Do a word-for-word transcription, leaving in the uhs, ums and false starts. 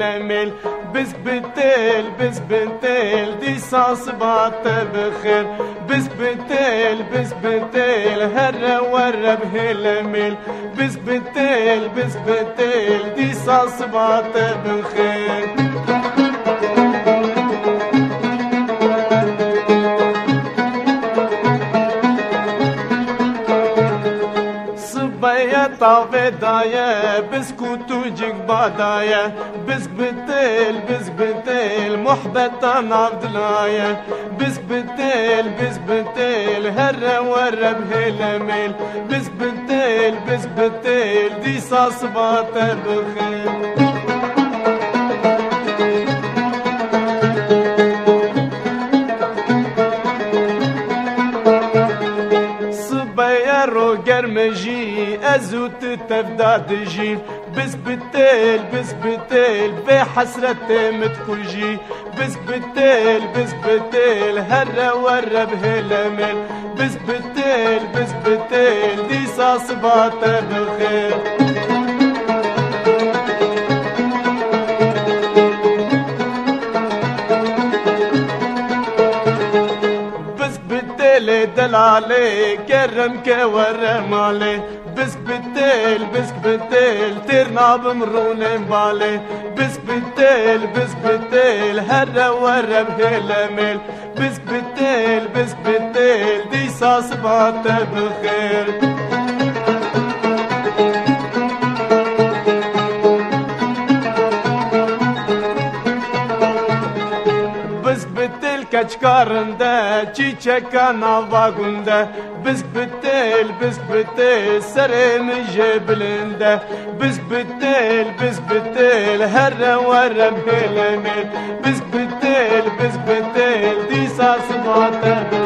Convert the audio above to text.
هلمل بس بتل بس بتل دي صاص بعت بخير بس بتل بس بتل هر ور بهلمل بس بتل بس بتل دي صاص بعت بخير طافي دايا بسكوت وجيك بعدايا بس بتل بس بتل محبطة نعبد لايا بس بتل بس بتل هر ور بهلمل بس بتل بس بتل دي صاص باطة بخير رو گرمجی ازوت تفداد جی بس بتل بس بتل به حسرت متکجی بس بتل بس بتل هر ور بهلمل بس بتل بس بتل دي صاص بات بخير دلالي كرمك ورم علي بس بتل بس بتل ترنا بمرون بالي بس بتل بس بتل هر ور بهلمل بس بتل بس بتل دي صاص بات بخير كچکارنده چی چکانا واگونده بس بتل بس بتل سرم جبلنده بس بتل بس بتل هر ورم هلمل بس بتل بس بتل دي صاص باطل